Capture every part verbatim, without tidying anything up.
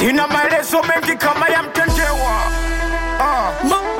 ina maelezo mengi kama ya mtendewa. Ah.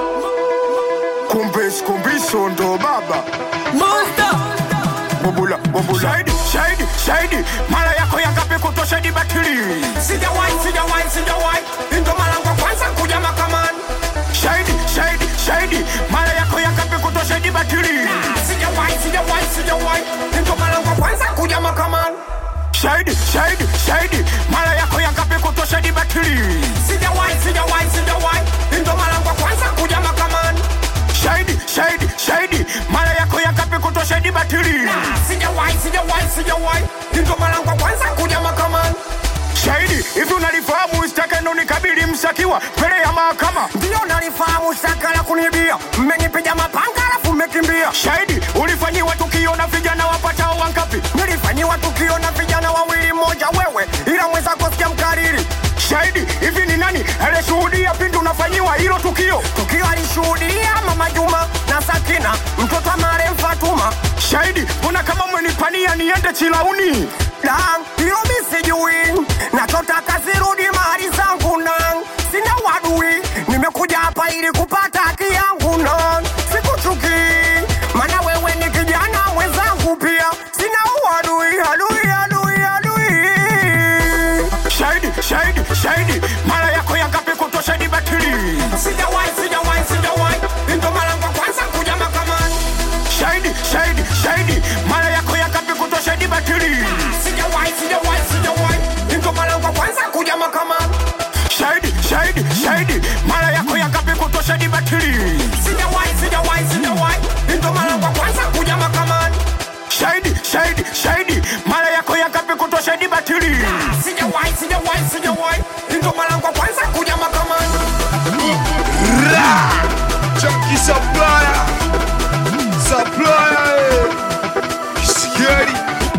Kumbis kumbiso ndo baba Monster Bobula, bobula Shahidi, shahidi, shahidi mara yako ya ngapi kutosha di batili. Sijawahi, sijawahi, sijawahi Indo malango kwanza kuja mahakamani. Shahidi, shahidi, shahidi mara yako ya ngapi kutosha di batili. Sijawahi, sijawahi, sijawahi Indo malango kwanza kuja mahakamani. Shahidi, shahidi, shahidi mara yako ya ngapi kutosha di batili. Sijawahi, sijawahi, sijawahi Indo malango kwanza kuja mahakamani. Shahidi, shahidi, shahidi mara yako ya ngapi kutosha di batili. Sijawahi, sijawahi, sijawahi Indo malango kwanza kuja mahakamani. Shahidi, hivi unalifahamu istakeno nikabili msakiwa mbele ya mahakama? Ndio nalifahamu saka la kunibia. Mmenipiga mapanga alafu mmekimbia. Shahidi, ulifanyiwa tukio na vijana wapatao wangapi? Nilifanyiwa tukio na vijana wawili, mmoja wewe ila mwenzako sikia mkariri. Shahidi, hivi ni nani alishuhudia pindi unafanyiwa hilo tukio? Tukio alishuhudia Mama Juma na Sakina, mtoto wa marehemu Fatuma. Shahidi, mbona kama mwenipania niende Chilauni? Da, hilo mimi sijui. Nachotaka zirudi mahali zangu na sina wadui. Nimekuja hapa ili kupata haki yangu na sikuchuki. Maana wewe ni kijana mwenzangu pia. Sina wadui, adui, adui, adui. Shahidi, shahidi, shahidi mara yako ya ngapi kutosha di batili. Sijawahi, sijawahi, sijawahi Indo malango kwanza kuja mahakamani. Shahidi, shahidi, shahidi mara yako ya ngapi kutosha di batili. Sijawahi, sijawahi, sijawahi Indo malango kwanza kuja mahakamani. Shahidi, shahidi, shahidi mara yako ya ngapi kutosha di batili. Sijawahi, sijawahi, sijawahi Indo malango kwanza kuja mahakamani. Shahidi, shahidi, shahidi mara yako ya ngapi kutosha di batili. Sijawahi, sijawahi, sijawahi Indo malango kwanza kuja mahakamani. Junkie supplier, supplier, scary.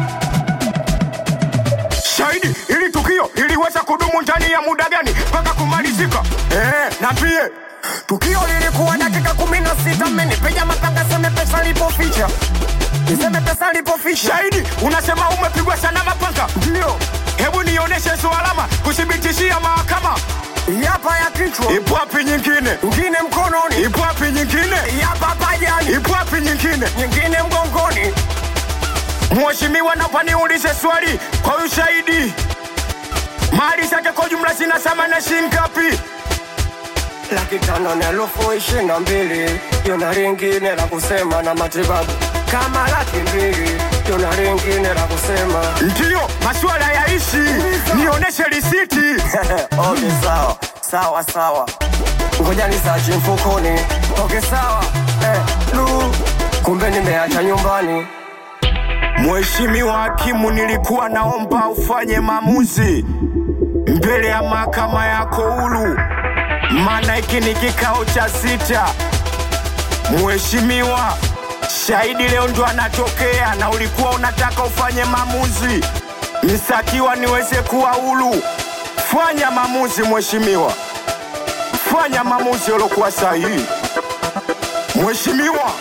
Shahidi, ili tukio iliweza kudumu ndani ya muda gani mpaka kumalizika? Eh, niambie. Tukio lilikuwa dakika kumi na sita. Mmenipiga mapanga, seme pesa lipoficha. Niseme pesa lipoficha. Shahidi, unasema umepigwa sana mapanga? Ndio. Hebu nionyeshe hizo alama kuthibitishia mahakama. Yapa ya kichwa. Ipo wapi nyingine? Nyingine mkononi. Ipo wapi nyingine? Yapa pajani. Ipo wapi nyingine? Nyingine mgongoni. Mheshimiwa, naomba niulize swali kwa ushahidi. Mali zake kwa jumla zina thamani shilingi ngapi? Laki tano na elfu ishirini na mbili. Yona lingine la kusema na matibabu kama laki mbili. Yona lingine la kusema. Ndiyo, maswala ya ishi. Nionyeshe risiti. Okay, sawa, sawa, sawa. Ngoja nisachi mfukoni. Okay, sawa. Eh, lu. Kumbe nimeacha nyumbani. Mheshimiwa hakimu, nilikuwa naomba ufanye maamuzi mbele ya mahakama yako huru, maana hiki ni kikao cha sita. Mheshimiwa, shahidi leo ndo anatokea na ulikuwa unataka ufanye maamuzi msakiwa niweze kuwa huru. Fanya maamuzi mheshimiwa, fanya maamuzi yaliokuwa sahihi mheshimiwa.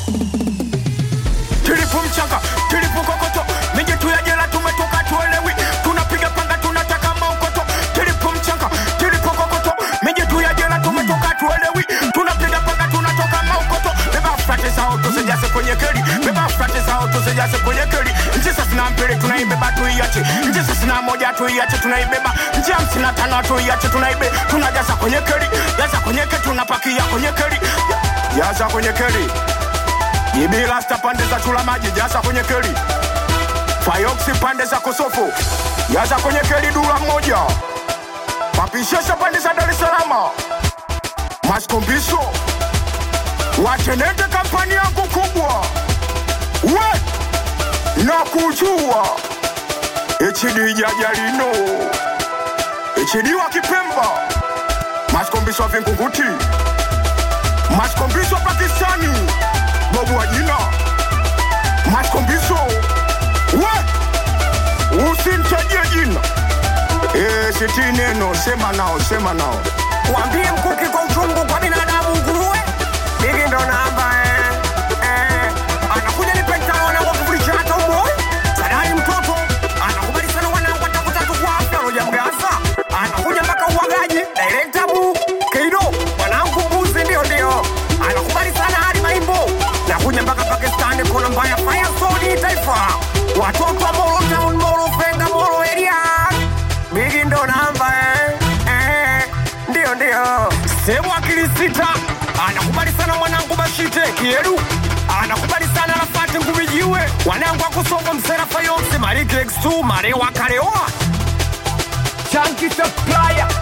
Tilipu mchanga, tilipu kokoto, miji tu ya jela tumetoka tuelewi. Tunapiga panga tunataka maukoto. Tilipu mchanga, tilipu kokoto, miji tu ya jela tumetoka tuelewi. Tunapiga panga tunatoka maukoto. Beba frate zao tusijase kwenye keli. Beba frate zao tusijase kwenye keli. Njisa sina mbele tunaibeba tuiache. Njisa sina moja tuiache tunaibeba. Njia hamsini tano tuiache tunaibe. Tunajaza kwenye keli. Jaza kwenye keli tunapakia kwenye keli. Jaza kwenye keli. Ibi rasta pande za chula maji, jaza kwenye keli. Fayoksi pande za Kosovo, jaza kwenye keli dula moja. Papishesha pande za Dar es Salaam. Maskombiso watenete kampani yangu kubwa. We na kujua H D Jajalino, H D wa Kipemba, Maskombiso Vingunguti, Maskombiso Pakistani, Bobu wa jina Maskombiso. We usimtajie jina. Eh, siti neno, sema nao, sema nao. Waambie mkuki kwa uchungu kwa binadamu nguruwe. Bigi ndo namba eh. Eh, anakuja ni pekta wana wakufulisha hata umoi. Sadari mtoto, anakubali sana wana watakuta tu kwa afya roja mgasa. Anakuja mpaka namba ya Firestone taifa. Watoto wa Moro Town, Moro Fenga, Moro area. Bigi ndo namba eh. Eh, ndio ndio. Semu akili sita. Anakubali sana mwanangu Bashite Kiedu. Anakubali sana Rafati Ngumijiwe. Wanangu akusonga Msera Fayonsi Marike X two Marewa Kareoa. Chunky supplier.